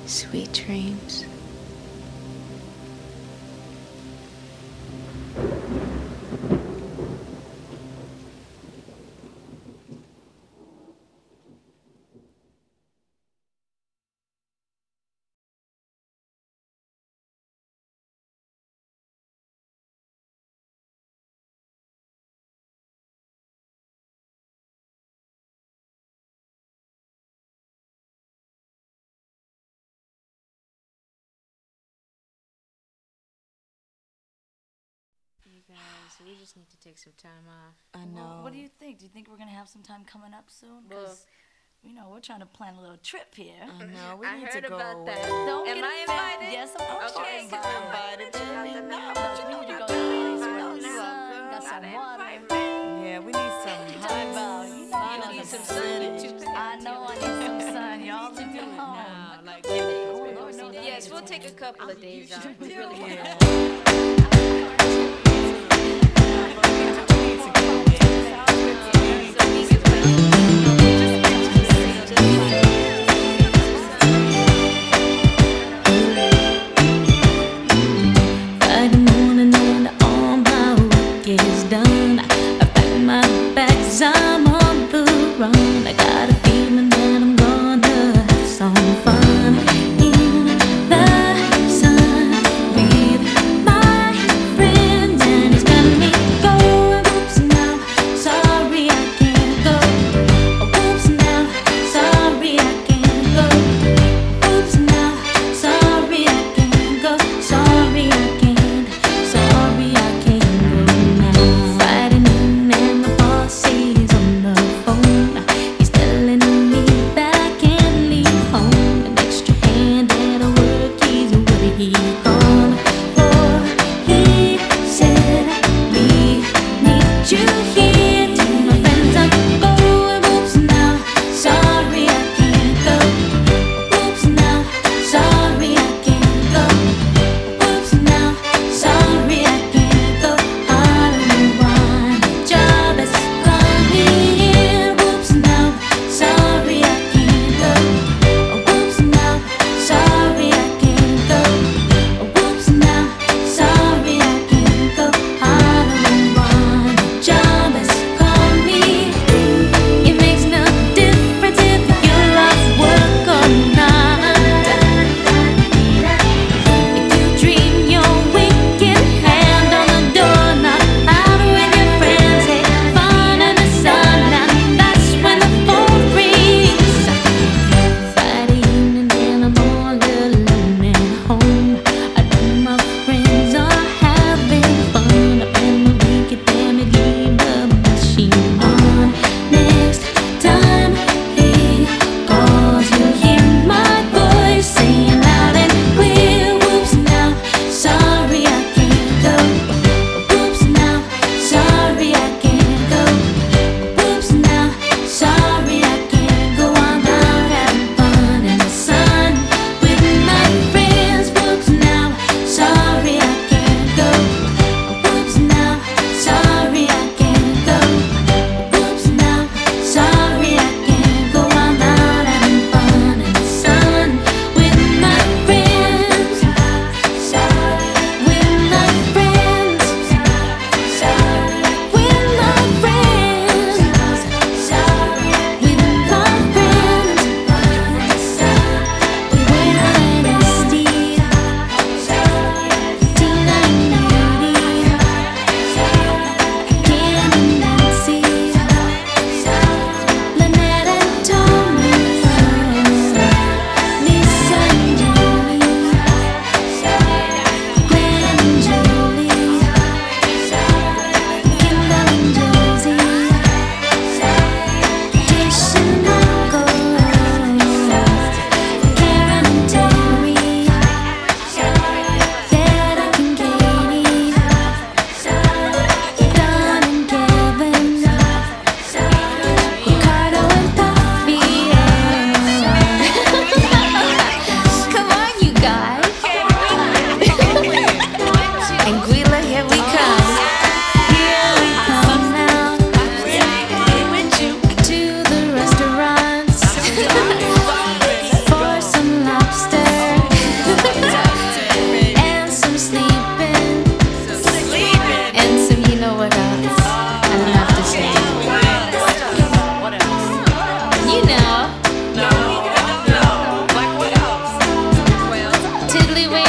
Sweet dreams. You guys, we just need to take some time off. I know. Well, what do you think? Do you think we're going to have some time coming up soon? Well, Because, we're trying to plan a little trip here. I know. We I need heard to go about away. that. Don't Am get I offended. invited? Yes, of course Okay, you're 'cause I'm invited. invited. No, No, but you need to go to a place where the sun got some water. Yeah, we need some Talk about, You need some sun, you too. I know I need some sun. Y'all to do it No, now. like, Lord knows yes, we'll take a couple of days off. We really will. Yeah. Friday morning and all my work is done. I pack my bags, I'm on the run. I got a feeling that I'm gonna have some fun in the sun with my friends, and it's got me going. Oops, now, sorry I can't go. Oops, now, sorry I can't go. Oops, now, sorry I can't go. Sorry I can't. Sorry I can't go now. Friday noon and my boss is on the phone. He's telling me that I can't leave home. An extra hand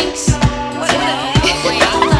drinks. What the hell?